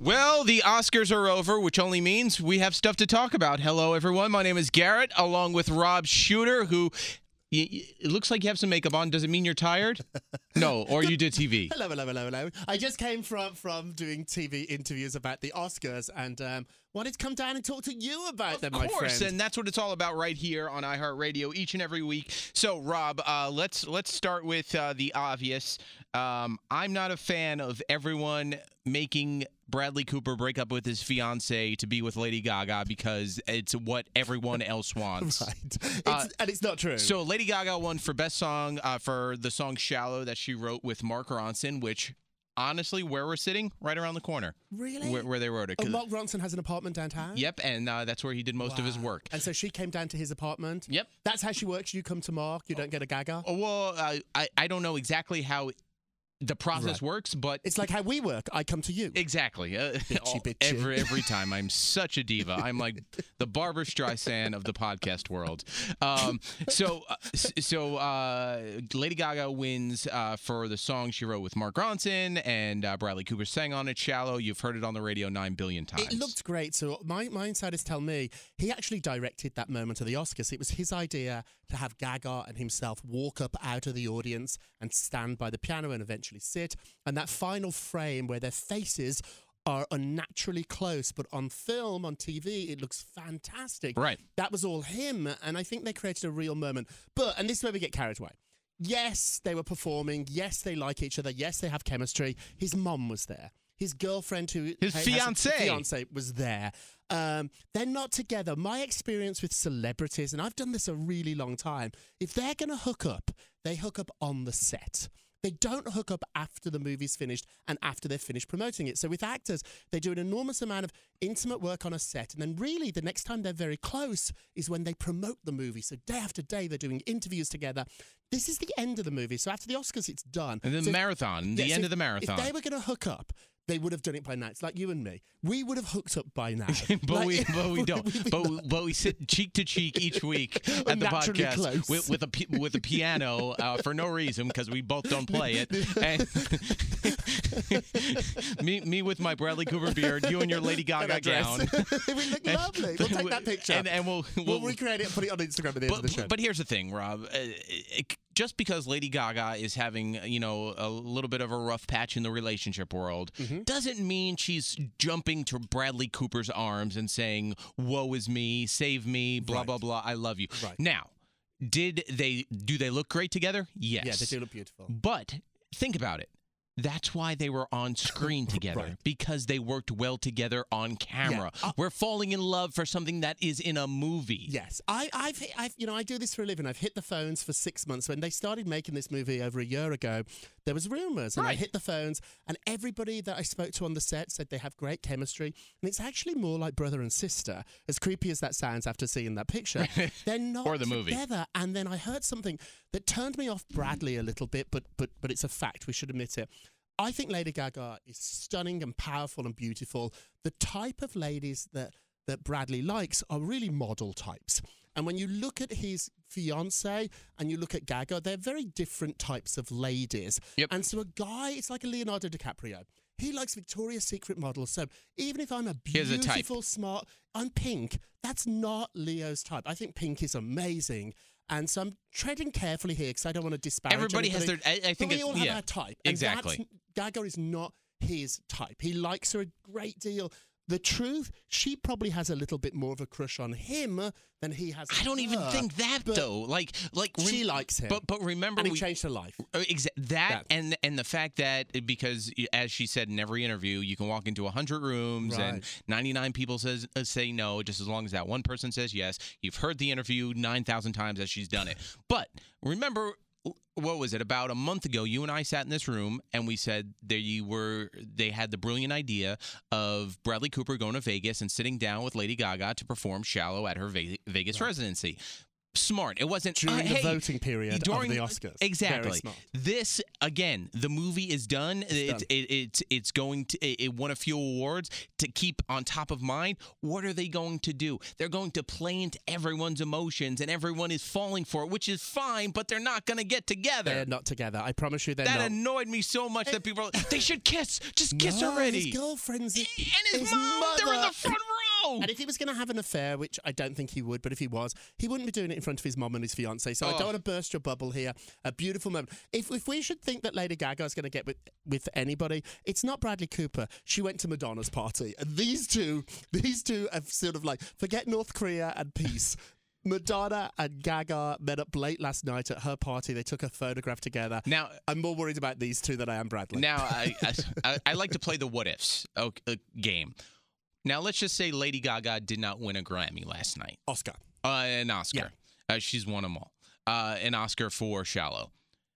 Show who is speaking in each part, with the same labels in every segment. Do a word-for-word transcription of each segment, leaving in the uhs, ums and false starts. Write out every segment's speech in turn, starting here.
Speaker 1: Well, the Oscars are over, which only means we have stuff to talk about. Hello, everyone. My name is Garrett, along with Rob Shooter, who y- y- it looks like you have some makeup on. Does it mean you're tired? No, or you did T V.
Speaker 2: Hello, hello, hello, hello. I just came from from doing T V interviews about the Oscars and um, wanted to come down and talk to you about them, my
Speaker 1: Of course,
Speaker 2: friend.
Speaker 1: and that's what it's all about right here on iHeartRadio each and every week. So, Rob, uh, let's let's start with uh, the obvious. Um, I'm not a fan of everyone making Bradley Cooper break up with his fiance to be with Lady Gaga because it's what everyone else wants.
Speaker 2: Right. It's,
Speaker 1: Uh,
Speaker 2: and it's not true.
Speaker 1: So Lady Gaga won for best song uh, for the song "Shallow" that she wrote with Mark Ronson, which honestly, where we're sitting, right around the corner,
Speaker 2: really?
Speaker 1: where, where they wrote it.
Speaker 2: Oh, Mark Ronson has an apartment downtown?
Speaker 1: Yep, and uh, that's where he did most
Speaker 2: Wow.
Speaker 1: of his work.
Speaker 2: And so she came down to his apartment?
Speaker 1: Yep.
Speaker 2: That's how she works? You come to Mark, you don't get a Gaga?
Speaker 1: Oh, well, uh, I I don't know exactly how the process
Speaker 2: Right.
Speaker 1: works, but
Speaker 2: It's like how we work. I come to you.
Speaker 1: exactly. Uh,
Speaker 2: Bitchy,
Speaker 1: all-
Speaker 2: bitchy.
Speaker 1: Every every time, I'm such a diva. I'm like the Barbra Streisand of the podcast world. Um, so uh, s- so uh, Lady Gaga wins uh, for the song she wrote with Mark Ronson, and uh, Bradley Cooper sang on it. "Shallow." You've heard it on the radio nine billion times.
Speaker 2: It looked great. So my, my insiders tell me he actually directed that moment of the Oscars. It was his idea to have Gaga and himself walk up out of the audience and stand by the piano and eventually sit. And that final frame where their faces are unnaturally close, but on film, on T V, it looks fantastic.
Speaker 1: Right.
Speaker 2: That was all him. And I think they created a real moment. But, and this is where we get carried away. Yes, they were performing. Yes, they like each other. Yes, they have chemistry. His mom was there. His girlfriend, who
Speaker 1: His
Speaker 2: has-
Speaker 1: fiancée.
Speaker 2: fiancée was there. Um, they're not together. My experience with celebrities, and I've done this a really long time, if they're going to hook up, they hook up on the set. They don't hook up after the movie's finished and after they've finished promoting it. So with actors, they do an enormous amount of intimate work on a set. And then really the next time they're very close is when they promote the movie. So day after day, they're doing interviews together. This is the end of the movie. So after the Oscars, it's done.
Speaker 1: And then
Speaker 2: So
Speaker 1: the
Speaker 2: if-
Speaker 1: marathon, the
Speaker 2: yeah, so
Speaker 1: end
Speaker 2: if-
Speaker 1: of the marathon.
Speaker 2: If they were going to hook up, they would have done it by now. It's like you and me. We would have hooked up by now.
Speaker 1: but
Speaker 2: Like,
Speaker 1: we but we don't.
Speaker 2: we'd be
Speaker 1: but,
Speaker 2: like-
Speaker 1: but we sit cheek to cheek each week at the
Speaker 2: Naturally
Speaker 1: podcast
Speaker 2: close.
Speaker 1: with, with a pi- with a piano uh, for no reason because we both don't play it. And me me with my Bradley Cooper beard, you in your Lady
Speaker 2: and
Speaker 1: Gaga
Speaker 2: a dress.
Speaker 1: gown.
Speaker 2: We look lovely. We'll take that picture.
Speaker 1: And, and we'll,
Speaker 2: we'll,
Speaker 1: we'll,
Speaker 2: recreate it and put it on Instagram at the end
Speaker 1: but,
Speaker 2: of the show.
Speaker 1: but here's the thing, Rob. Uh, it, just because Lady Gaga is having, you know, a little bit of a rough patch in the relationship world,
Speaker 2: Mm-hmm.
Speaker 1: doesn't mean she's jumping to Bradley Cooper's arms and saying, "Woe is me, save me, blah
Speaker 2: Right.
Speaker 1: blah blah, I love you."
Speaker 2: Right.
Speaker 1: Now, did they do they look great together? Yes.
Speaker 2: Yeah, they do look beautiful.
Speaker 1: But think about it. That's why they were on screen together,
Speaker 2: Right.
Speaker 1: because they worked well together on camera.
Speaker 2: Yeah, uh,
Speaker 1: We're falling in love for something that is in a movie.
Speaker 2: Yes, I, I've, hit- I've, you know, I do this for a living. I've hit the phones for six months. When they started making this movie over a year ago, there was rumors, and I
Speaker 1: Right.
Speaker 2: hit the phones, and everybody that I spoke to on the set said they have great chemistry, and it's actually more like brother and sister. As creepy as that sounds after seeing that picture, they're not
Speaker 1: Or the movie.
Speaker 2: together. And then I heard something that turned me off Bradley a little bit, but but but it's a fact. We should admit it. I think Lady Gaga is stunning and powerful and beautiful. The type of ladies that, that Bradley likes are really model types. And when you look at his fiance and you look at Gaga, they're very different types of ladies.
Speaker 1: Yep.
Speaker 2: And so a guy, it's like a Leonardo DiCaprio. He likes Victoria's Secret models. So even if I'm a
Speaker 1: Here's a type.
Speaker 2: beautiful, smart, I'm pink, that's not Leo's type. I think pink is amazing. And so I'm treading carefully here because I don't want to disparage
Speaker 1: Everybody has
Speaker 2: anybody.
Speaker 1: their. I, I think
Speaker 2: But we
Speaker 1: it's,
Speaker 2: all have
Speaker 1: yeah.
Speaker 2: our type. And
Speaker 1: exactly.
Speaker 2: that's- Gaga is not his type. He likes her a great deal. The truth, she probably has a little bit more of a crush on him than he has on
Speaker 1: I don't even
Speaker 2: her.
Speaker 1: think that
Speaker 2: But
Speaker 1: though. Like, like
Speaker 2: She
Speaker 1: rem-
Speaker 2: likes him.
Speaker 1: But but remember,
Speaker 2: And it
Speaker 1: we,
Speaker 2: changed her life.
Speaker 1: Uh, exa- that
Speaker 2: That.
Speaker 1: and and the fact that because y- as she said in every interview, you can walk into one hundred rooms and
Speaker 2: Right.
Speaker 1: ninety-nine people says uh, say no, just as long as that one person says yes. You've heard the interview nine thousand times as she's done it. But remember, what was it, about a month ago, you and I sat in this room and we said they were they had the brilliant idea of Bradley Cooper going to Vegas and sitting down with Lady Gaga to perform "Shallow" at her Ve- Vegas
Speaker 2: Right.
Speaker 1: residency. smart. It wasn't
Speaker 2: during
Speaker 1: uh,
Speaker 2: the
Speaker 1: hey,
Speaker 2: voting period
Speaker 1: during,
Speaker 2: of the Oscars.
Speaker 1: Exactly.
Speaker 2: Very smart.
Speaker 1: This again, the movie is done. It's
Speaker 2: It's
Speaker 1: it's
Speaker 2: done.
Speaker 1: it, it's, it's going to it, it won a few awards to keep on top of mind. What are they going to do? They're going to play into everyone's emotions, and everyone is falling for it, which is fine. But they're not going to get together.
Speaker 2: They're not together. I promise you, they're
Speaker 1: that
Speaker 2: not.
Speaker 1: annoyed me so much that people are like, they should kiss. Just kiss
Speaker 2: no,
Speaker 1: already.
Speaker 2: His girlfriend's
Speaker 1: and his, mom, they're in the front row.
Speaker 2: And if he was going to have an affair, which I don't think he would, but if he was, he wouldn't be doing it in front of his mom and his fiance. So I
Speaker 1: Oh.
Speaker 2: don't want to burst your bubble here. A beautiful moment. If if we should think that Lady Gaga is going to get with with anybody, it's not Bradley Cooper. She went to Madonna's party, and these two, these two have sort of like forget North Korea and peace. Madonna and Gaga met up late last night at her party. They took a photograph together.
Speaker 1: Now,
Speaker 2: I'm more worried about these two than I am Bradley.
Speaker 1: Now, I, I, I like to play the what ifs uh, game. Now, let's just say Lady Gaga did not win a Grammy last night.
Speaker 2: Oscar.
Speaker 1: Uh, an Oscar. Uh, she's won them all. Uh, an Oscar for Shallow.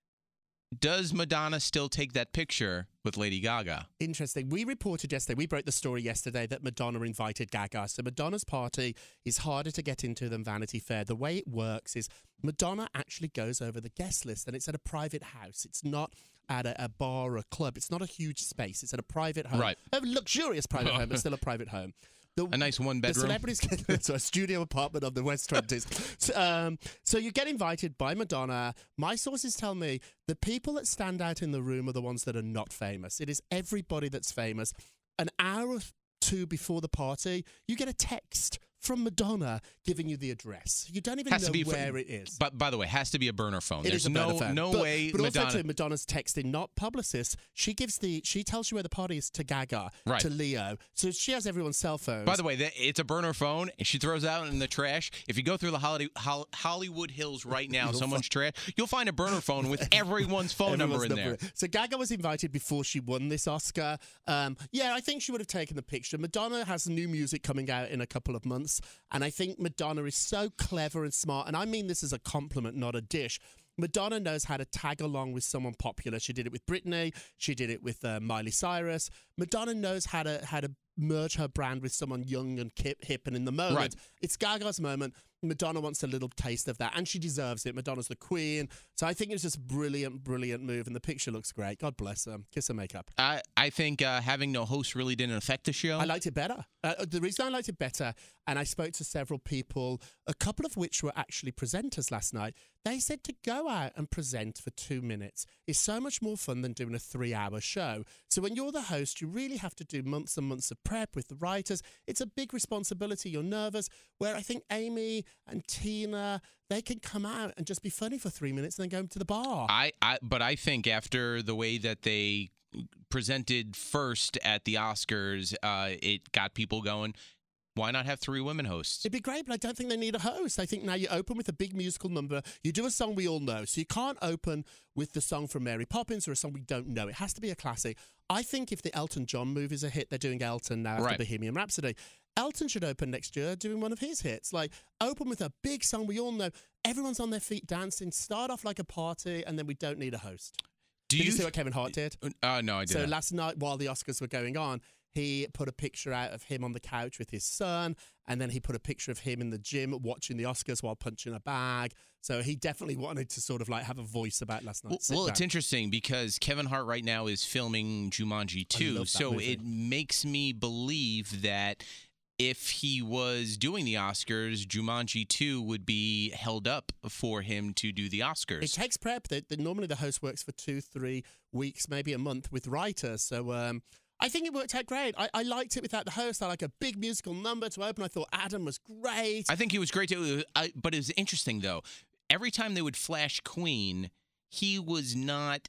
Speaker 1: Does Madonna still take that picture with Lady Gaga?
Speaker 2: Interesting. We reported yesterday, we broke the story yesterday that Madonna invited Gaga. So Madonna's party is harder to get into than Vanity Fair. The way it works is Madonna actually goes over the guest list, and it's at a private house. It's not at a, a bar or a club. It's not a huge space. It's at a private home.
Speaker 1: Right.
Speaker 2: A luxurious private home, but still a private home. The,
Speaker 1: A nice one
Speaker 2: the
Speaker 1: bedroom.
Speaker 2: celebrities get so a studio apartment of the West twenties. So, um, so you get invited by Madonna. My sources tell me the people that stand out in the room are the ones that are not famous. It is everybody that's famous. An hour or two before the party, you get a text from Madonna giving you the address. You don't even
Speaker 1: Has
Speaker 2: know
Speaker 1: to be fr-
Speaker 2: where it is.
Speaker 1: But by the way, has to be a burner phone.
Speaker 2: It
Speaker 1: There's
Speaker 2: is a
Speaker 1: no
Speaker 2: burner phone.
Speaker 1: no
Speaker 2: but,
Speaker 1: way
Speaker 2: but
Speaker 1: Madonna.
Speaker 2: also too, Madonna's texting, not publicists. She gives the she tells you where the party is to Gaga,
Speaker 1: Right.
Speaker 2: to Leo. So she has everyone's cell phones.
Speaker 1: By the way, that- it's a burner phone, and she throws it out in the trash. If you go through the Holly, Hol- Hollywood Hills right now,
Speaker 2: You'll
Speaker 1: someone's trash, you'll find a burner phone with everyone's phone number in
Speaker 2: Everyone's
Speaker 1: there.
Speaker 2: So Gaga was invited before she won this Oscar. Um, yeah, I think she would have taken the picture. Madonna has new music coming out in a couple of months, and I think Madonna is so clever and smart, and I mean this as a compliment, not a dish. Madonna knows how to tag along with someone popular. She did it with Britney. She did it with uh, Miley Cyrus. Madonna knows how to how to merge her brand with someone young and hip, hip and in the moment.
Speaker 1: Right.
Speaker 2: It's Gaga's moment. Madonna wants a little taste of that, and she deserves it. Madonna's the queen. So I think it was just a brilliant, brilliant move, and the picture looks great. God bless her. Kiss her makeup.
Speaker 1: I, I think uh, having no host really didn't affect the show.
Speaker 2: I liked it better. Uh, the reason I liked it better, and I spoke to several people, a couple of which were actually presenters last night, they said to go out and present for two minutes is so much more fun than doing a three-hour show. So when you're the host, you really have to do months and months of prep with the writers. It's a big responsibility. You're nervous. Where I think Amy and Tina, they can come out and just be funny for three minutes and then go to the bar.
Speaker 1: I, I, but I think after the way that they presented first at the Oscars, uh, it got people going. Why not have three women hosts?
Speaker 2: It'd be great, but I don't think they need a host. I think now you open with a big musical number. You do a song we all know. So you can't open with the song from Mary Poppins or a song we don't know. It has to be a classic. I think if the Elton John movies a hit, they're doing Elton now after
Speaker 1: Right.
Speaker 2: Bohemian Rhapsody. Elton should open next year doing one of his hits. Like, open with a big song we all know. Everyone's on their feet dancing. Start off like a party, and then we don't need a host.
Speaker 1: Do
Speaker 2: did you,
Speaker 1: you
Speaker 2: see what Kevin Hart did?
Speaker 1: Uh, no, I
Speaker 2: So
Speaker 1: didn't.
Speaker 2: last night, while the Oscars were going on, he put a picture out of him on the couch with his son, and then he put a picture of him in the gym watching the Oscars while punching a bag. So he definitely wanted to sort of like have a voice about last night.
Speaker 1: Well,
Speaker 2: Sit
Speaker 1: well it's
Speaker 2: down.
Speaker 1: interesting because Kevin Hart right now is filming Jumanji two,
Speaker 2: love that
Speaker 1: so
Speaker 2: movie.
Speaker 1: it makes me believe that if he was doing the Oscars, Jumanji two would be held up for him to do the Oscars.
Speaker 2: It takes prep. The, the, normally the host works for two, three weeks, maybe a month with writers. So um, I think it worked out great. I, I liked it without the host. I like a big musical number to open. I thought Adam was great.
Speaker 1: I think he was great too. I, but it was interesting though. Every time they would flash Queen, he was not.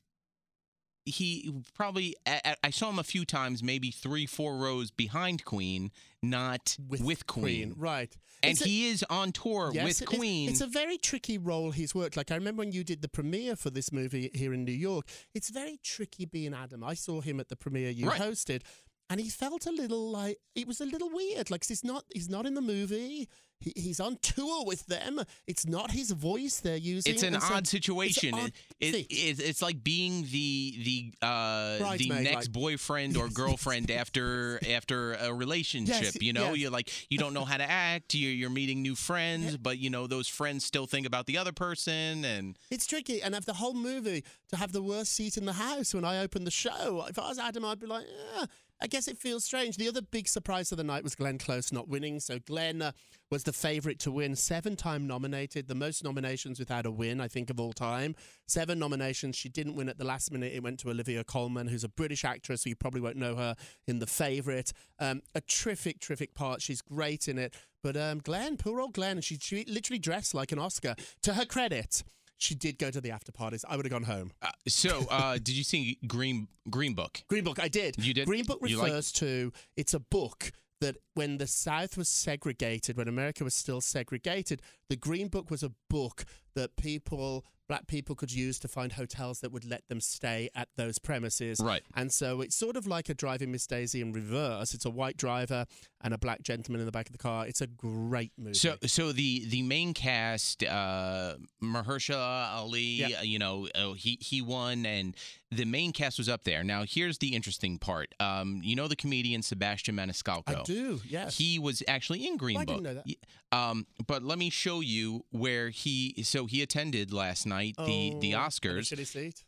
Speaker 1: He probably. I, I saw him a few times, maybe three, four rows behind Queen, not with, Queen.
Speaker 2: Right.
Speaker 1: And
Speaker 2: It's a-
Speaker 1: he is on tour
Speaker 2: Yes,
Speaker 1: with
Speaker 2: it is.
Speaker 1: Queen.
Speaker 2: It's a very tricky role he's worked. Like, I remember when you did the premiere for this movie here in New York. It's very tricky being Adam. I saw him at the premiere you
Speaker 1: Right.
Speaker 2: hosted, and he felt a little like it was a little weird. Like, 'cause he's not he's not in the movie. he, he's on tour with them. It's not his voice they're using.
Speaker 1: It's an
Speaker 2: and so
Speaker 1: odd situation.
Speaker 2: It's, an odd
Speaker 1: it,
Speaker 2: fit.
Speaker 1: it, it's like being the the uh, the
Speaker 2: Bridesmaid,
Speaker 1: next
Speaker 2: like-
Speaker 1: boyfriend or girlfriend after after a relationship.
Speaker 2: Yes,
Speaker 1: you know,
Speaker 2: yes.
Speaker 1: you're like you don't know how to act. You're you're meeting new friends, but you know those friends still think about the other person, and
Speaker 2: It's tricky, and of the whole movie, to have the worst seat in the house when I opened the show, if I was Adam, I'd be like, yeah, I guess it feels strange. The other big surprise of the night was Glenn Close not winning. So Glenn uh, was the favourite to win, seven-time nominated, the most nominations without a win, I think, of all time. Seven nominations. She didn't win at the last minute. It went to Olivia Colman, who's a British actress, so you probably won't know her in The Favourite. Um, a terrific, terrific part. She's great in it. But um, Glenn, poor old Glenn, and she, she literally dressed like an Oscar. To her credit, she did go to the after parties. I would have gone home.
Speaker 1: uh, so uh, did you see Green Green Book?
Speaker 2: Green Book, I did.
Speaker 1: You did?
Speaker 2: Green Book
Speaker 1: You like-
Speaker 2: refers to, it's a book that when the South was segregated, when America was still segregated, the Green Book was a book that people, black people could use to find hotels that would let them stay at those premises.
Speaker 1: Right.
Speaker 2: And so it's sort of like a Driving Miss Daisy in reverse. It's a white driver and a black gentleman in the back of the car. It's a great movie.
Speaker 1: So, so the the main cast, uh, Mahershala Ali,
Speaker 2: Yeah.
Speaker 1: uh, you know, uh, he he won, and the main cast was up there. Now, here's the interesting part. Um, you know the comedian Sebastian Maniscalco.
Speaker 2: I do, yes.
Speaker 1: He was actually in Green
Speaker 2: Oh, I
Speaker 1: Book.
Speaker 2: didn't know that.
Speaker 1: Y- Um, but let me show you where he. So he attended last night the the
Speaker 2: Oh,
Speaker 1: Oscars.
Speaker 2: Shitty seat.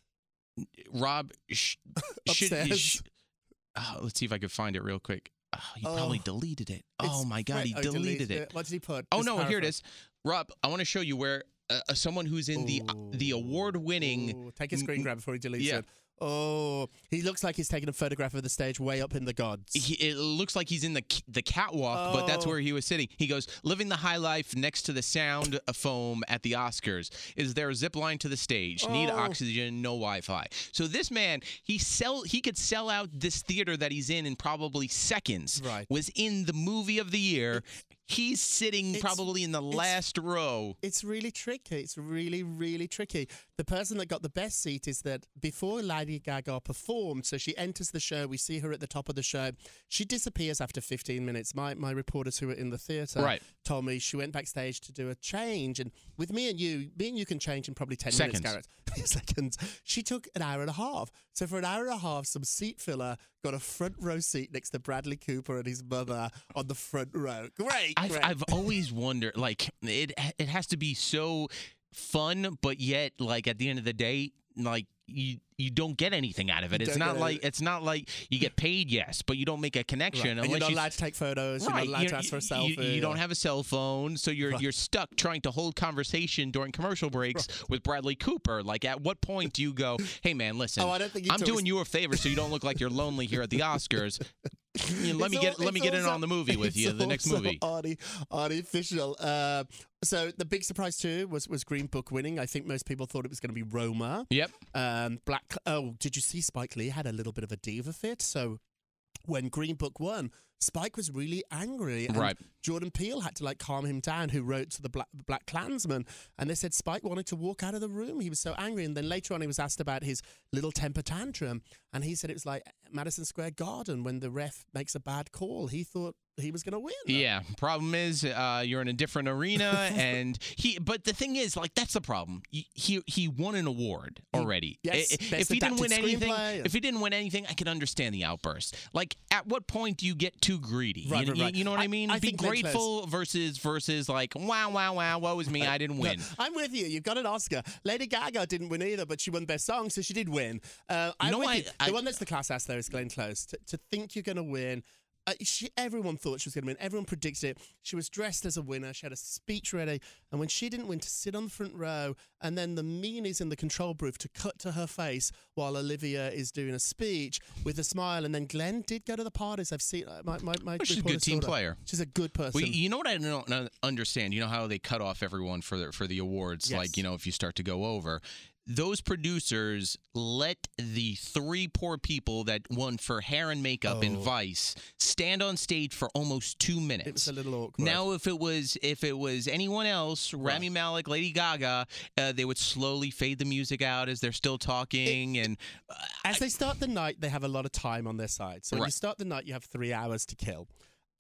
Speaker 1: Rob, sh- should,
Speaker 2: Upstairs.
Speaker 1: sh- uh, let's see if I could find it real quick. Oh, he
Speaker 2: Oh.
Speaker 1: probably deleted it. Oh
Speaker 2: It's
Speaker 1: my God, he
Speaker 2: Fred-
Speaker 1: deleted it.
Speaker 2: What did he put?
Speaker 1: Oh
Speaker 2: Just
Speaker 1: no, here it
Speaker 2: paraphrase.
Speaker 1: is. Rob, I want to show you where uh, uh, someone who's in the uh, the award-winning.
Speaker 2: Ooh, take a screen grab before he deletes
Speaker 1: yeah.
Speaker 2: it. Oh, he looks like he's taking a photograph of the stage way up in the gods.
Speaker 1: He, it looks like he's in the the catwalk, but that's
Speaker 2: Oh.
Speaker 1: where he was sitting. He goes, living the high life next to the sound foam at the Oscars. Is there a zip line to the stage? Need
Speaker 2: Oh.
Speaker 1: oxygen, no Wi-Fi. So this man, he sell he could sell out this theater that he's in in probably seconds.
Speaker 2: Right.
Speaker 1: Was in the movie of the year. He's sitting
Speaker 2: It's-
Speaker 1: probably in the
Speaker 2: it's-
Speaker 1: last row.
Speaker 2: It's really tricky. It's really, really tricky. The person that got the best seat is that before Lady Gaga performed, so she enters the show, we see her at the top of the show. She disappears after fifteen minutes. My my reporters who were in the theatre
Speaker 1: Right.
Speaker 2: told me she went backstage to do a change. And with me and you, me and you can change in probably ten
Speaker 1: Seconds.
Speaker 2: minutes, Garrett. Seconds. She took an hour and a half. So for an hour and a half, some seat filler got a front row seat next to Bradley Cooper and his mother on the front row. Great,
Speaker 1: I've,
Speaker 2: great.
Speaker 1: I've always wondered, like, it it has to be so fun, but yet, like, at the end of the day, like, you you don't get anything out of it.
Speaker 2: You
Speaker 1: It's
Speaker 2: don't
Speaker 1: not
Speaker 2: get
Speaker 1: like
Speaker 2: any-
Speaker 1: it's not like you get paid, yes, but you don't make a connection
Speaker 2: Right. And
Speaker 1: unless
Speaker 2: you're not
Speaker 1: you
Speaker 2: allowed to take photos. You're
Speaker 1: right.
Speaker 2: not allowed
Speaker 1: You're-
Speaker 2: to ask for a
Speaker 1: you-
Speaker 2: selfie.
Speaker 1: You, don't
Speaker 2: or-
Speaker 1: have a cell phone, so you're
Speaker 2: Right.
Speaker 1: you're stuck trying to hold conversation during commercial breaks with Bradley Cooper. Like, at what point do you go, "Hey, man, listen,
Speaker 2: Oh, I don't think you
Speaker 1: I'm
Speaker 2: took-
Speaker 1: doing you a favor, so you don't look like you're lonely here at the Oscars. You know, let
Speaker 2: It's
Speaker 1: me get
Speaker 2: all-
Speaker 1: let me
Speaker 2: it's
Speaker 1: get in
Speaker 2: also-
Speaker 1: on the movie with
Speaker 2: it's
Speaker 1: you, the next
Speaker 2: also
Speaker 1: movie."
Speaker 2: arti- artificial. Uh, so the big surprise too was was Green Book winning. I think most people thought it was going to be Roma.
Speaker 1: Yep.
Speaker 2: Um, Black. Oh, did you see Spike Lee had a little bit of a diva fit? So when Green Book won, Spike was really angry. And
Speaker 1: Right.
Speaker 2: Jordan Peele had to like calm him down, who wrote to the Black, Black Klansman. And they said Spike wanted to walk out of the room. He was so angry. And then later on, he was asked about his little temper tantrum. And he said it was like Madison Square Garden when the ref makes a bad call. He thought he was going to win.
Speaker 1: Yeah. Problem is, uh, you're in a different arena, and he. But the thing is, like, that's the problem. He he, he won an award already.
Speaker 2: yes,
Speaker 1: I-
Speaker 2: best
Speaker 1: if he didn't win
Speaker 2: adapted
Speaker 1: anything,
Speaker 2: screenplay.
Speaker 1: if he didn't win anything, I could understand the outburst. Like, at what point do you get too greedy?
Speaker 2: Right,
Speaker 1: you,
Speaker 2: right,
Speaker 1: you-
Speaker 2: right.
Speaker 1: you know what I,
Speaker 2: I-
Speaker 1: mean?
Speaker 2: I
Speaker 1: Be
Speaker 2: think Glenn Close-
Speaker 1: grateful versus versus like, wow, wow, wow, woe is me, I didn't win.
Speaker 2: I'm with you. You've got an Oscar. Lady Gaga didn't win either, but she won Best Song, so she did win. Uh, I'm
Speaker 1: know,
Speaker 2: with
Speaker 1: I-
Speaker 2: you.
Speaker 1: I-
Speaker 2: The one that's the class ass, though, is Glenn Close. To, to think you're going to win. Uh, she, everyone thought she was going to win. Everyone predicted it. She was dressed as a winner. She had a speech ready. And when she didn't win, to sit on the front row, and then the meanies in the control booth to cut to her face while Olivia is doing a speech with a smile. And then Glenn did go to the parties. I've seen uh, my my, my
Speaker 1: She's a good
Speaker 2: reporter
Speaker 1: team
Speaker 2: saw her.
Speaker 1: player.
Speaker 2: She's a good person.
Speaker 1: Well, you know what I don't don't understand? You know how they cut off everyone for the, for the awards?
Speaker 2: Yes.
Speaker 1: Like, you know, if you start to go over. Those producers let the three poor people that won for hair and makeup in
Speaker 2: Oh.
Speaker 1: Vice stand on stage for almost two minutes.
Speaker 2: It was a little awkward.
Speaker 1: Now, if it was if it was anyone else, Rami Malek, Lady Gaga, uh, they would slowly fade the music out as they're still talking, and uh,
Speaker 2: As they start the night, they have a lot of time on their side. So when you
Speaker 1: Right.
Speaker 2: start the night, you have three hours to kill.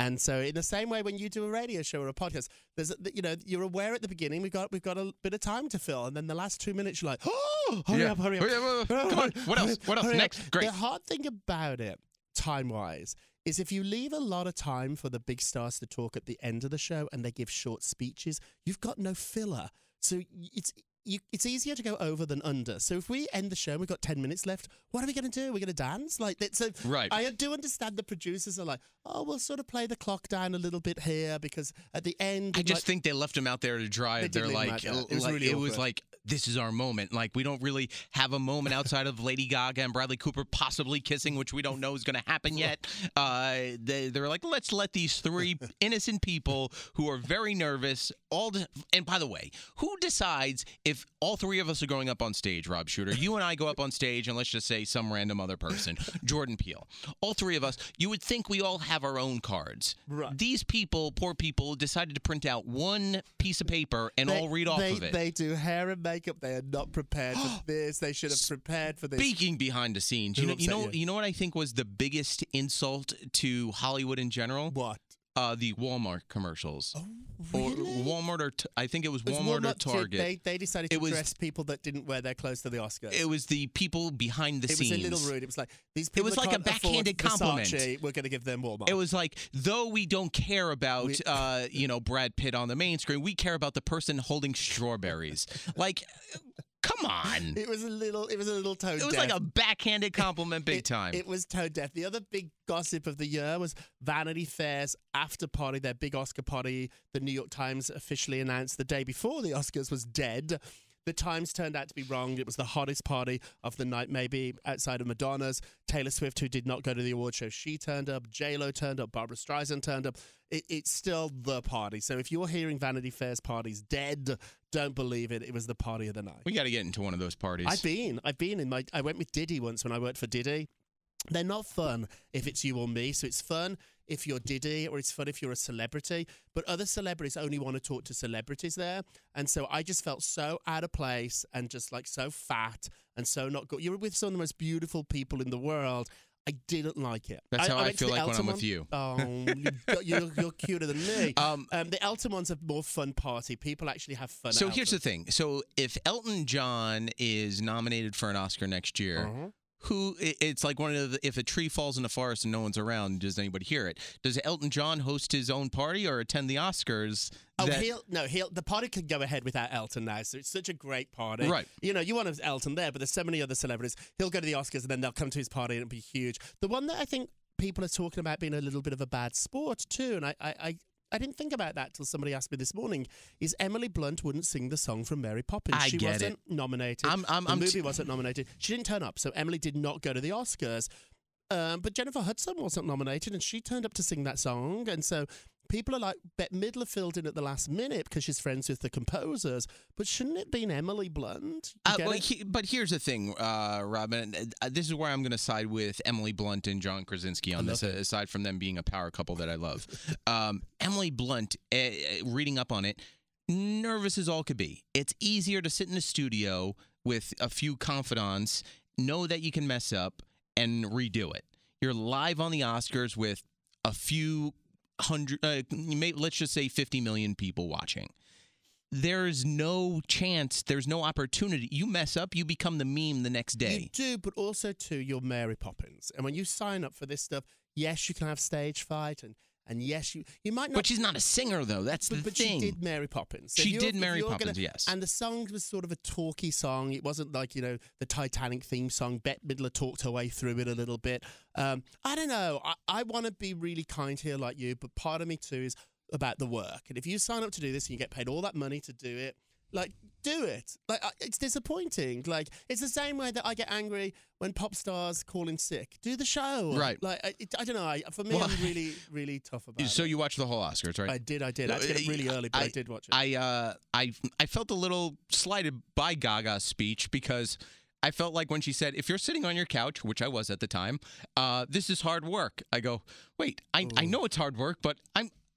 Speaker 2: And so, in the same way, when you do a radio show or a podcast, there's, a, you know, you're aware at the beginning we've got we've got a bit of time to fill, and then the last two minutes you're like, oh, hurry
Speaker 1: Yeah.
Speaker 2: up, hurry up,
Speaker 1: Hurry up, hurry up. Come on. What else? What else?
Speaker 2: hurry up.
Speaker 1: Next. Great.
Speaker 2: The hard thing about it, time wise, is if you leave a lot of time for the big stars to talk at the end of the show and they give short speeches, you've got no filler. So it's you, it's easier to go over than under. So if we end the show and we've got ten minutes left, what are we going to do? We're going to dance? Like, so
Speaker 1: Right.
Speaker 2: I do understand the producers are like, oh, we'll sort of play the clock down a little bit here because at the end...
Speaker 1: I
Speaker 2: it
Speaker 1: just
Speaker 2: might-
Speaker 1: think they left him out there to dry.
Speaker 2: They did
Speaker 1: They're
Speaker 2: leave him
Speaker 1: like,
Speaker 2: out there. It was
Speaker 1: like-
Speaker 2: really
Speaker 1: it was
Speaker 2: awkward.
Speaker 1: like, this is our moment. Like, we don't really have a moment outside of Lady Gaga and Bradley Cooper possibly kissing, which we don't know is going to happen yet. Uh, they, they're like, let's let these three innocent people who are very nervous, all. De- and by the way, who decides if all three of us are going up on stage, Rob Shooter? You and I go up on stage, and let's just say some random other person, Jordan Peele. All three of us, you would think we all have our own cards.
Speaker 2: Right.
Speaker 1: These people, poor people, decided to print out one piece of paper and
Speaker 2: They-
Speaker 1: all read off
Speaker 2: they,
Speaker 1: of it.
Speaker 2: They do hair and makeup. They are not prepared for this. They should have prepared for this.
Speaker 1: Speaking behind the scenes, you
Speaker 2: Who
Speaker 1: know, you know,
Speaker 2: upset you?
Speaker 1: you know what I think was the biggest insult to Hollywood in general?
Speaker 2: What?
Speaker 1: Uh, the Walmart commercials.
Speaker 2: Oh,
Speaker 1: Or
Speaker 2: really?
Speaker 1: Walmart or t- I think it was
Speaker 2: It was
Speaker 1: Walmart, or
Speaker 2: Walmart did-
Speaker 1: Target.
Speaker 2: They, they decided to
Speaker 1: It was-
Speaker 2: dress people that didn't wear their clothes to the Oscars.
Speaker 1: it was the people behind the
Speaker 2: It
Speaker 1: scenes.
Speaker 2: was a little rude. It was like these people.
Speaker 1: was
Speaker 2: that
Speaker 1: like a
Speaker 2: can't afford
Speaker 1: backhanded compliment.
Speaker 2: Versace, we're going to give them Walmart.
Speaker 1: It was like, though we don't care about,
Speaker 2: We-
Speaker 1: uh, you know, Brad Pitt on the main screen, we care about the person holding strawberries. Like, come on.
Speaker 2: It was a little. It was a little tone
Speaker 1: It was
Speaker 2: deaf.
Speaker 1: like a backhanded compliment big
Speaker 2: It-
Speaker 1: time.
Speaker 2: It was tone deaf. The other big gossip of the year was Vanity Fair's after party, their big Oscar party. The New York Times officially announced the day before the Oscars was dead. The Times turned out to be wrong. It was the hottest party of the night, maybe outside of Madonna's. Taylor Swift, who did not go to the award show, she turned up. J-Lo turned up. Barbara Streisand turned up. It, it's still the party. So if you're hearing Vanity Fair's party's dead, don't believe it. It was the party of the night.
Speaker 1: we got to get into one of those parties.
Speaker 2: I've been. I've been in my. I went with Diddy once when I worked for Diddy. They're not fun if it's you or me. So it's fun if you're Diddy, or it's fun if you're a celebrity. But other celebrities only want to talk to celebrities there. And so I just felt so out of place and just like so fat and so not good. You're with some of the most beautiful people in the world. I didn't like it.
Speaker 1: That's how I
Speaker 2: went to
Speaker 1: feel
Speaker 2: the
Speaker 1: like when
Speaker 2: Elton
Speaker 1: I'm with
Speaker 2: one.
Speaker 1: you.
Speaker 2: Oh, you, you're, you're cuter than me.
Speaker 1: Um,
Speaker 2: Um, the Elton one's a more fun party. People actually have fun.
Speaker 1: So
Speaker 2: at
Speaker 1: here's the
Speaker 2: Elton.
Speaker 1: thing. So if Elton John is nominated for an Oscar next year,
Speaker 2: Uh-huh.
Speaker 1: who i- it's like one of the, if a tree falls in the forest and no one's around, does anybody hear it? Does Elton John host his own party or attend the Oscars?
Speaker 2: Oh,
Speaker 1: that-
Speaker 2: he'll no, he'll the party could go ahead without Elton now. So it's such a great party,
Speaker 1: Right.
Speaker 2: You know, you want Elton there, but there's so many other celebrities. He'll go to the Oscars and then they'll come to his party and it'll be huge. The one that I think people are talking about being a little bit of a bad sport too, and I, I, I, I didn't think about that till somebody asked me this morning. Is Emily Blunt wouldn't sing the song from Mary Poppins?
Speaker 1: I
Speaker 2: she
Speaker 1: get
Speaker 2: wasn't nominated.
Speaker 1: I'm- I'm-
Speaker 2: the
Speaker 1: I'm
Speaker 2: movie
Speaker 1: t-
Speaker 2: wasn't nominated. She didn't turn up, so Emily did not go to the Oscars. Um, but Jennifer Hudson wasn't nominated, and she turned up to sing that song. And so people are like, Bette Midler filled in at the last minute because she's friends with the composers. But shouldn't it been Emily Blunt? You
Speaker 1: Uh,
Speaker 2: get
Speaker 1: well,
Speaker 2: it?
Speaker 1: he, but here's the thing, uh, Robin. Uh, this is where I'm going to side with Emily Blunt and John Krasinski on
Speaker 2: love
Speaker 1: this, uh, aside from them being a power couple that I love. um, Emily Blunt, uh, uh, reading up on it, nervous as all could be. It's easier to sit in a studio with a few confidants, know that you can mess up, and redo it. You're live on the Oscars with a few hundred, uh, you may, let's just say fifty million people watching. There's no chance, there's no opportunity. You mess up, you become the meme the next day.
Speaker 2: You do, but also too, you're Mary Poppins. And when you sign up for this stuff, yes, you can have stage fright, and and yes, you you might not.
Speaker 1: But she's not a singer, though. That's
Speaker 2: But,
Speaker 1: the
Speaker 2: but
Speaker 1: thing.
Speaker 2: she did Mary Poppins.
Speaker 1: She
Speaker 2: if you're-
Speaker 1: did
Speaker 2: if
Speaker 1: Mary
Speaker 2: you're
Speaker 1: Poppins,
Speaker 2: gonna-
Speaker 1: yes.
Speaker 2: And the song was sort of a talky song. It wasn't like, you know, the Titanic theme song. Bette Midler talked her way through it a little bit. Um, I don't know. I, I want to be really kind here like you, but part of me too is about the work. And if you sign up to do this and you get paid all that money to do it, like, do it. Like, I- it's disappointing. Like, it's the same way that I get angry when pop stars call in sick. Do the show.
Speaker 1: Right.
Speaker 2: Like, I, it, I don't know. I, for me,
Speaker 1: Well,
Speaker 2: I'm really, really tough about
Speaker 1: So
Speaker 2: it.
Speaker 1: you watched the whole Oscars, right?
Speaker 2: I did, I did. I had to get up really early, but I,
Speaker 1: I-
Speaker 2: did watch it.
Speaker 1: I uh I I felt a little slighted by Gaga's speech because I felt like when she said, "If you're sitting on your couch," which I was at the time, uh, this is hard work. I go, wait, I I know it's hard work, but I'm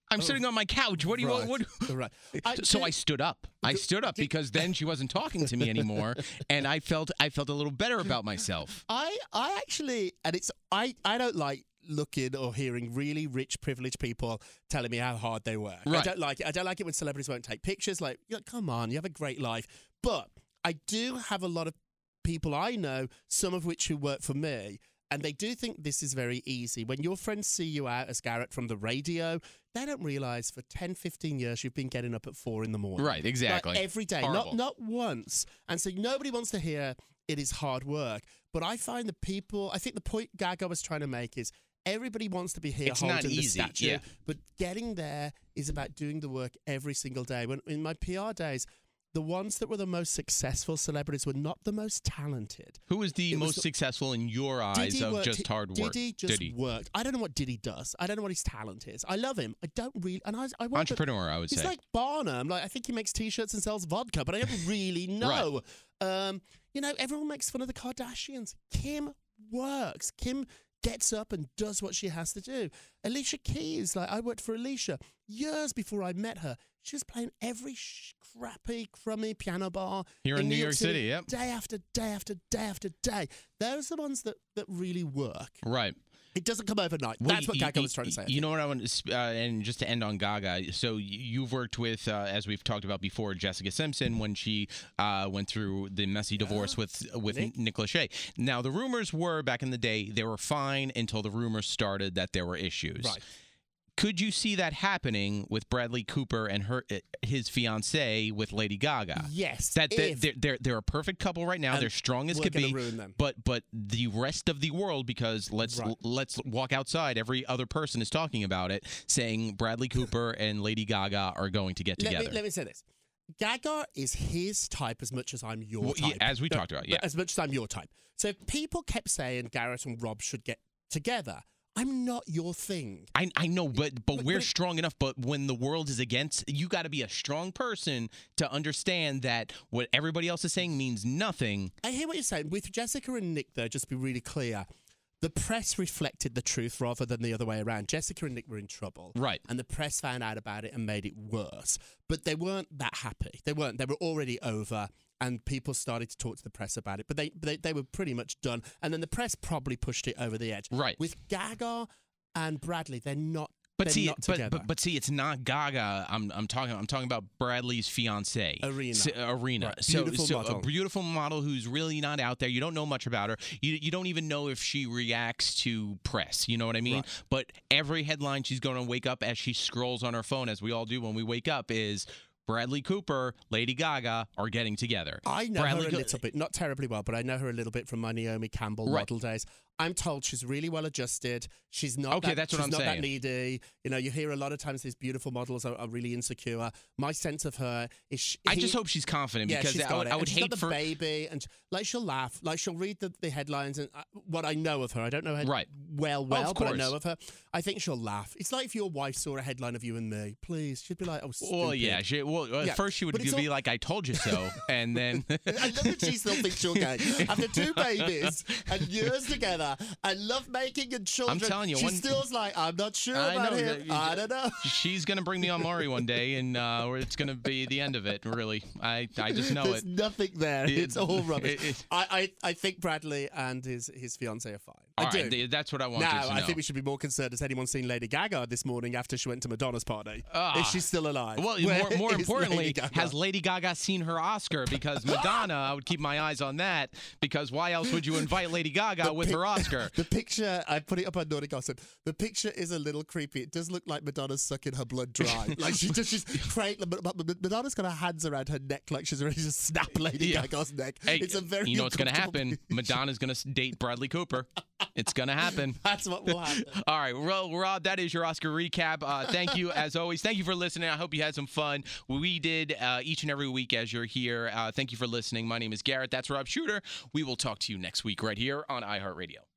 Speaker 1: I'm sitting on my couch. What do you
Speaker 2: right.
Speaker 1: want?
Speaker 2: Right. I,
Speaker 1: so I stood up. I stood up because then she wasn't talking to me anymore, and I felt I felt a little better about myself.
Speaker 2: I I actually, and it's I I don't like looking or hearing really rich, privileged people telling me how hard they work.
Speaker 1: Right.
Speaker 2: I don't like it. I don't like it when celebrities won't take pictures. Like, you're like, come on, you have a great life. But I do have a lot of people I know, some of which who work for me, and they do think this is very easy. When your friends see you out as Garrett from the radio, they don't realise for ten, fifteen years you've been getting up at four in the morning.
Speaker 1: Right, exactly.
Speaker 2: Like every day,
Speaker 1: Horrible.
Speaker 2: not not once. And so nobody wants to hear it is hard work. But I find the people, I think the point Gaga was trying to make is everybody wants to be here
Speaker 1: It's
Speaker 2: holding
Speaker 1: not
Speaker 2: the
Speaker 1: easy,
Speaker 2: statue.
Speaker 1: yeah.
Speaker 2: But getting there is about doing the work every single day. When in my P R days, the ones that were the most successful celebrities were not the most talented.
Speaker 1: Who was the
Speaker 2: It was
Speaker 1: most
Speaker 2: the-
Speaker 1: successful in your eyes
Speaker 2: Diddy
Speaker 1: of
Speaker 2: worked-
Speaker 1: just hard work?
Speaker 2: Diddy just
Speaker 1: Diddy.
Speaker 2: worked. I don't know what Diddy does. I don't know what his talent is. I love him. I don't really. And I, I want
Speaker 1: Entrepreneur, I would
Speaker 2: He's
Speaker 1: say.
Speaker 2: like Barnum. Like I think he makes T-shirts and sells vodka, but I don't really know. um, you know, everyone makes fun of the Kardashians. Kim works. Kim gets up and does what she has to do. Alicia Keys, like I worked for Alicia years before I met her. She was playing every sh- crappy, crummy piano bar
Speaker 1: Here in New York City, yep.
Speaker 2: day after day after day after day. Those are the ones that, that really work.
Speaker 1: Right.
Speaker 2: It doesn't come overnight.
Speaker 1: Well,
Speaker 2: That's what
Speaker 1: y-
Speaker 2: Gaga
Speaker 1: y-
Speaker 2: was trying to say. I
Speaker 1: You
Speaker 2: think.
Speaker 1: know what I want to, sp- uh, and just to end on Gaga. So y- you've worked with, uh, as we've talked about before, Jessica Simpson when she uh, went through the messy divorce with with
Speaker 2: Nick.
Speaker 1: Nick Lachey. Now the rumors were back in the day they were fine until the rumors started that there were issues.
Speaker 2: Right.
Speaker 1: Could you see that happening with Bradley Cooper and her uh, his fiancee with Lady Gaga?
Speaker 2: Yes.
Speaker 1: That they,
Speaker 2: if-
Speaker 1: they're, they're they're a perfect couple right now.
Speaker 2: And
Speaker 1: They're strong as
Speaker 2: we're
Speaker 1: could
Speaker 2: gonna
Speaker 1: be.
Speaker 2: ruin them.
Speaker 1: But but the rest of the world, because let's
Speaker 2: Right.
Speaker 1: let's walk outside. Every other person is talking about it, saying Bradley Cooper and Lady Gaga are going to get
Speaker 2: let
Speaker 1: together.
Speaker 2: me, let me say this. Gaga is his type as much as I'm your
Speaker 1: Well, yeah,
Speaker 2: type.
Speaker 1: as we
Speaker 2: No,
Speaker 1: talked about,
Speaker 2: but
Speaker 1: yeah.
Speaker 2: As much as I'm your type. So if people kept saying Garrett and Rob should get together, I'm not your thing.
Speaker 1: I, I know, but but
Speaker 2: But-
Speaker 1: we're
Speaker 2: but-
Speaker 1: strong enough. But when the world is against, you got to be a strong person to understand that what everybody else is saying means nothing.
Speaker 2: I hear what you're saying. With Jessica and Nick, though, just to be really clear, the press reflected the truth rather than the other way around. Jessica and Nick were in trouble.
Speaker 1: Right.
Speaker 2: And the press found out about it and made it worse. But they weren't that happy. They weren't. They were already over. And people started to talk to the press about it. But they, they, they were pretty much done. And then the press probably pushed it over the edge.
Speaker 1: Right.
Speaker 2: With Gaga and Bradley, they're not.
Speaker 1: But
Speaker 2: they're
Speaker 1: see,
Speaker 2: not
Speaker 1: but,
Speaker 2: together.
Speaker 1: but but see, it's not Gaga. I'm I'm talking. I'm talking about Bradley's fiance,
Speaker 2: Arena.
Speaker 1: S- Arena.
Speaker 2: Right.
Speaker 1: So,
Speaker 2: Beautiful
Speaker 1: so
Speaker 2: model.
Speaker 1: a beautiful model who's really not out there. You don't know much about her. You you don't even know if she reacts to press. You know what I mean?
Speaker 2: Right.
Speaker 1: But every headline she's going to wake up as she scrolls on her phone, as we all do when we wake up, is Bradley Cooper, Lady Gaga are getting together.
Speaker 2: I know
Speaker 1: Bradley
Speaker 2: her a
Speaker 1: Go-
Speaker 2: little bit, not terribly well, but I know her a little bit from my Naomi Campbell
Speaker 1: Right.
Speaker 2: model days. I'm told she's really well adjusted. She's not.
Speaker 1: Okay,
Speaker 2: that,
Speaker 1: that's what
Speaker 2: she's
Speaker 1: I'm
Speaker 2: not
Speaker 1: saying.
Speaker 2: that needy. You know, you hear a lot of times these beautiful models are, are really insecure. My sense of her is. She,
Speaker 1: I
Speaker 2: he-
Speaker 1: just hope she's confident
Speaker 2: Yeah,
Speaker 1: because
Speaker 2: she's
Speaker 1: I
Speaker 2: got
Speaker 1: would,
Speaker 2: it.
Speaker 1: I
Speaker 2: And
Speaker 1: would
Speaker 2: she's
Speaker 1: hate
Speaker 2: got the
Speaker 1: for
Speaker 2: baby, and like she'll laugh, like she'll read the, the headlines and uh, what I know of her. I don't know her
Speaker 1: Right.
Speaker 2: well, well, but I
Speaker 1: course.
Speaker 2: know of her. I think she'll laugh. It's like if your wife saw a headline of you and me, please, she'd be like, "Oh, stupid."
Speaker 1: Well, yeah, she, well, at
Speaker 2: Yeah,
Speaker 1: first she would
Speaker 2: but it's
Speaker 1: be
Speaker 2: all-
Speaker 1: like, "I told you so," and then
Speaker 2: I love that she still thinks you're gay. After two babies and years together and love making and children,
Speaker 1: telling you,
Speaker 2: she
Speaker 1: one-
Speaker 2: still's like, I'm not sure
Speaker 1: I
Speaker 2: about
Speaker 1: know,
Speaker 2: him.
Speaker 1: that-
Speaker 2: I don't know.
Speaker 1: she's gonna bring me on Maury one day, and uh, or it's gonna be the end of it. Really, I I just know
Speaker 2: There's
Speaker 1: it.
Speaker 2: nothing there.
Speaker 1: It-
Speaker 2: It's all rubbish.
Speaker 1: it- it-
Speaker 2: I, I, I think Bradley and his, his fiancée are fine.
Speaker 1: All
Speaker 2: I do.
Speaker 1: right, th- that's what I want
Speaker 2: Now,
Speaker 1: you to
Speaker 2: I
Speaker 1: know.
Speaker 2: think we should be more concerned. Has anyone seen Lady Gaga this morning after she went to Madonna's party?
Speaker 1: Ah.
Speaker 2: Is she still alive?
Speaker 1: Well,
Speaker 2: Where
Speaker 1: more, more
Speaker 2: is
Speaker 1: importantly,
Speaker 2: Lady Gaga?
Speaker 1: has Lady Gaga seen her Oscar? Because Madonna, I would keep my eyes on that. Because why else would you invite Lady Gaga
Speaker 2: The
Speaker 1: with
Speaker 2: pic-
Speaker 1: her Oscar?
Speaker 2: The picture, I put it up on Naughty Gossip. The picture is a little creepy. It does look like Madonna's sucking her blood dry. Like she just, she's cradling, but, but but Madonna's got her hands around her neck like she's ready to snap Lady
Speaker 1: Yeah.
Speaker 2: Gaga's neck.
Speaker 1: Hey,
Speaker 2: It's a very
Speaker 1: you know what's going to
Speaker 2: uncomfortable
Speaker 1: happen?
Speaker 2: picture.
Speaker 1: Madonna's going to date Bradley Cooper. It's going to happen.
Speaker 2: That's what will happen.
Speaker 1: All right, well, Rob, that is your Oscar recap. Uh, thank you, as always. Thank you for listening. I hope you had some fun. We did uh, each and every week as you're here. Uh, thank you for listening. My name is Garrett. That's Rob Shooter. We will talk to you next week right here on iHeartRadio.